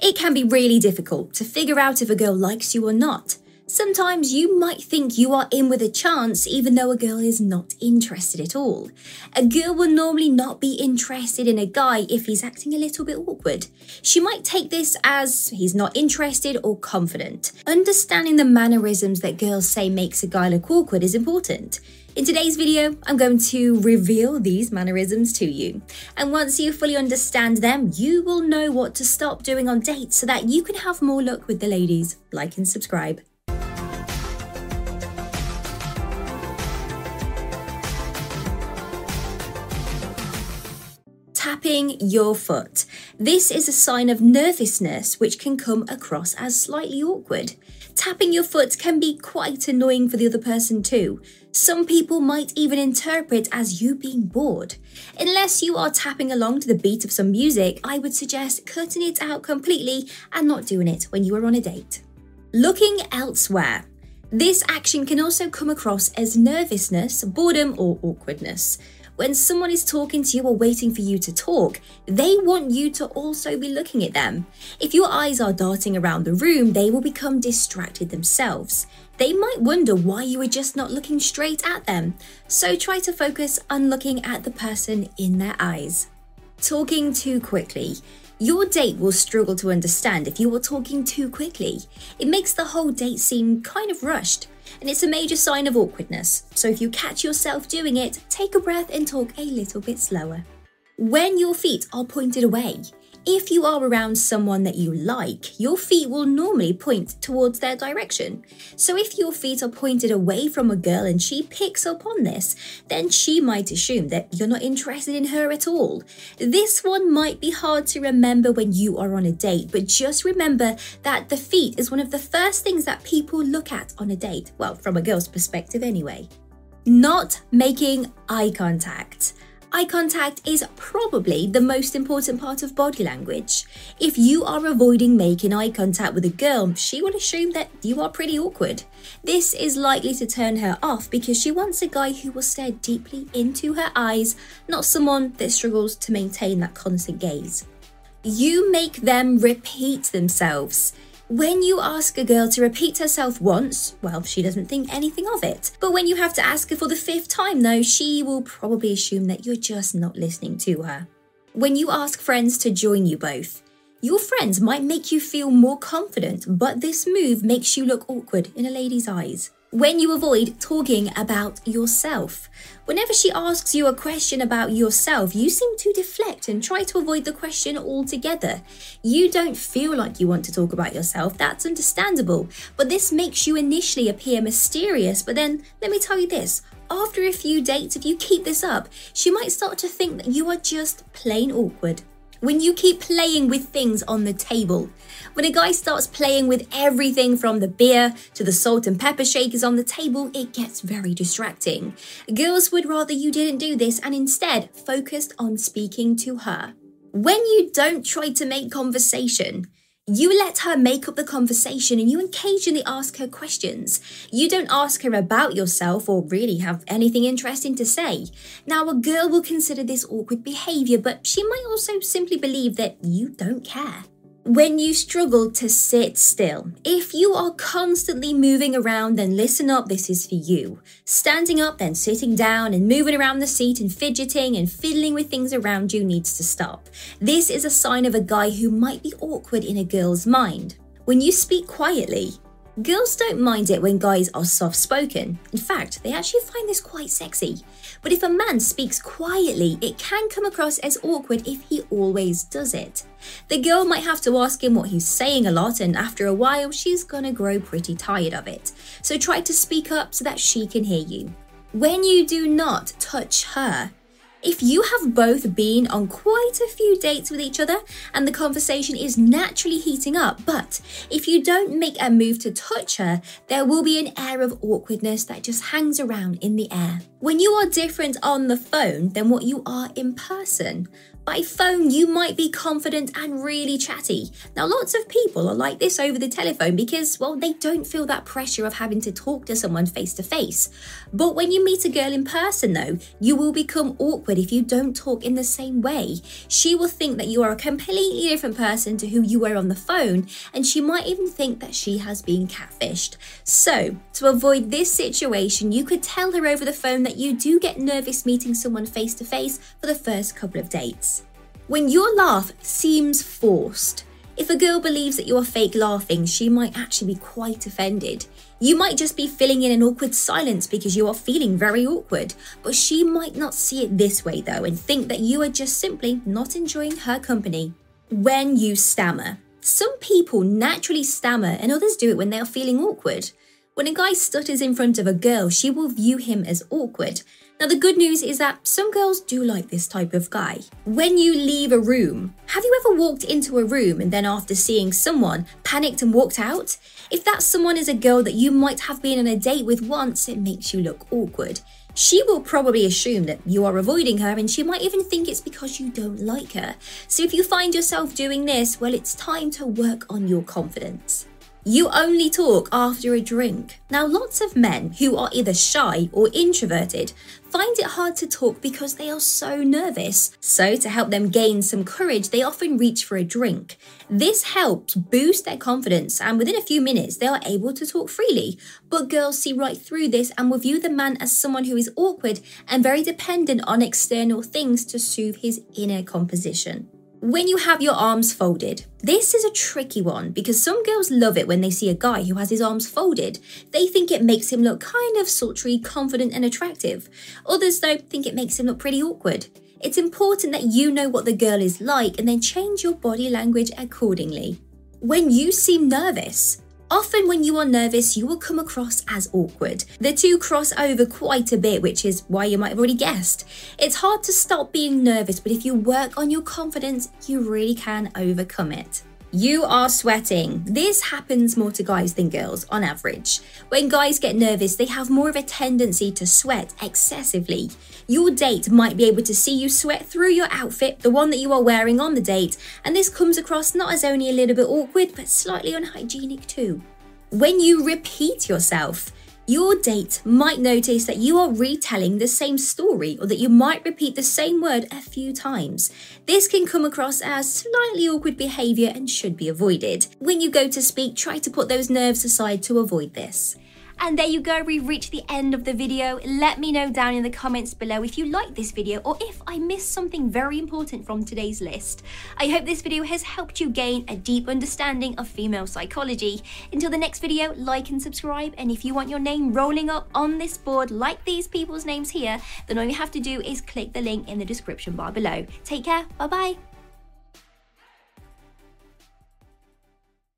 It can be really difficult to figure out if a girl likes you or not. Sometimes you might think you are in with a chance even though a girl is not interested at all. A girl will normally not be interested in a guy if he's acting a little bit awkward. She might take this as he's not interested or confident. Understanding the mannerisms that girls say makes a guy look awkward is important. In today's video, I'm going to reveal these mannerisms to you. And once you fully understand them, you will know what to stop doing on dates so that you can have more luck with the ladies. Like and subscribe. Tapping your foot. This is a sign of nervousness which can come across as slightly awkward. Tapping your foot can be quite annoying for the other person too. Some people might even interpret as you being bored. Unless you are tapping along to the beat of some music, I would suggest cutting it out completely and not doing it when you are on a date. Looking elsewhere. This action can also come across as nervousness, boredom, or awkwardness. When someone is talking to you or waiting for you to talk, they want you to also be looking at them. If your eyes are darting around the room, they will become distracted themselves. They might wonder why you are just not looking straight at them. So try to focus on looking at the person in their eyes. Talking too quickly. Your date will struggle to understand if you are talking too quickly. It makes the whole date seem kind of rushed. And it's a major sign of awkwardness, so if you catch yourself doing it, take a breath and talk a little bit slower. When your feet are pointed away. If you are around someone that you like, your feet will normally point towards their direction. So if your feet are pointed away from a girl and she picks up on this, then she might assume that you're not interested in her at all. This one might be hard to remember when you are on a date, but just remember that the feet is one of the first things that people look at on a date. Well, from a girl's perspective anyway. Not making eye contact. Eye contact is probably the most important part of body language. If you are avoiding making eye contact with a girl, she will assume that you are pretty awkward. This is likely to turn her off because she wants a guy who will stare deeply into her eyes, not someone that struggles to maintain that constant gaze. You make them repeat themselves. When you ask a girl to repeat herself once, well, she doesn't think anything of it. But when you have to ask her for the 5th time though, she will probably assume that you're just not listening to her. When you ask friends to join you both, your friends might make you feel more confident, but this move makes you look awkward in a lady's eyes. When you avoid talking about yourself. Whenever she asks you a question about yourself, you seem to deflect and try to avoid the question altogether. You don't feel like you want to talk about yourself, that's understandable, but this makes you initially appear mysterious. But then, let me tell you this, after a few dates, if you keep this up, she might start to think that you are just plain awkward. When you keep playing with things on the table. When a guy starts playing with everything from the beer to the salt and pepper shakers on the table, it gets very distracting. Girls would rather you didn't do this and instead focused on speaking to her. When you don't try to make conversation, you let her make up the conversation and you occasionally ask her questions. You don't ask her about yourself or really have anything interesting to say. Now, a girl will consider this awkward behavior, but she might also simply believe that you don't care. When you struggle to sit still. If you are constantly moving around, then listen up, this is for you. Standing up, then sitting down and moving around the seat and fidgeting and fiddling with things around you needs to stop. This is a sign of a guy who might be awkward in a girl's mind. When you speak quietly. Girls don't mind it when guys are soft-spoken. In fact, they actually find this quite sexy. But if a man speaks quietly, it can come across as awkward if he always does it. The girl might have to ask him what he's saying a lot, and after a while, she's gonna grow pretty tired of it. So try to speak up so that she can hear you. When you do not touch her. If you have both been on quite a few dates with each other and the conversation is naturally heating up, but if you don't make a move to touch her, there will be an air of awkwardness that just hangs around in the air. When you are different on the phone than what you are in person, By phone, you might be confident and really chatty. Now, lots of people are like this over the telephone because, well, they don't feel that pressure of having to talk to someone face to face. But when you meet a girl in person, though, you will become awkward if you don't talk in the same way. She will think that you are a completely different person to who you were on the phone, and she might even think that she has been catfished. So, to avoid this situation, you could tell her over the phone that you do get nervous meeting someone face to face for the first couple of dates. When your laugh seems forced, if a girl believes that you are fake laughing, she might actually be quite offended. You might just be filling in an awkward silence because you are feeling very awkward, but she might not see it this way though and think that you are just simply not enjoying her company. When you stammer. Some people naturally stammer and others do it when they are feeling awkward. When a guy stutters in front of a girl, she will view him as awkward. Now, the good news is that some girls do like this type of guy. When you leave a room, have you ever walked into a room and then after seeing someone, panicked and walked out? If that someone is a girl that you might have been on a date with once, it makes you look awkward. She will probably assume that you are avoiding her and she might even think it's because you don't like her. So if you find yourself doing this, well, it's time to work on your confidence. You only talk after a drink. Now, lots of men who are either shy or introverted find it hard to talk because they are so nervous. So to help them gain some courage, they often reach for a drink. This helps boost their confidence and within a few minutes, they are able to talk freely. But girls see right through this and will view the man as someone who is awkward and very dependent on external things to soothe his inner composition. When you have your arms folded, this is a tricky one because some girls love it when they see a guy who has his arms folded. They think it makes him look kind of sultry, confident and attractive. Others, though, think it makes him look pretty awkward. It's important that you know what the girl is like and then change your body language accordingly. When you seem nervous. Often when you are nervous, you will come across as awkward. The two cross over quite a bit, which is why you might have already guessed. It's hard to stop being nervous, but if you work on your confidence, you really can overcome it. You are sweating. This happens more to guys than girls on average. When guys get nervous, they have more of a tendency to sweat excessively. Your date might be able to see you sweat through your outfit, the one that you are wearing on the date, and this comes across not as only a little bit awkward, but slightly unhygienic too. When you repeat yourself, your date might notice that you are retelling the same story or that you might repeat the same word a few times. This can come across as slightly awkward behavior and should be avoided. When you go to speak, try to put those nerves aside to avoid this. And there you go, we've reached the end of the video. Let me know down in the comments below if you like this video or if I missed something very important from today's list. I hope this video has helped you gain a deep understanding of female psychology. Until the next video, like and subscribe, and if you want your name rolling up on this board like these people's names here, then all you have to do is click the link in the description bar below. Take care, bye bye.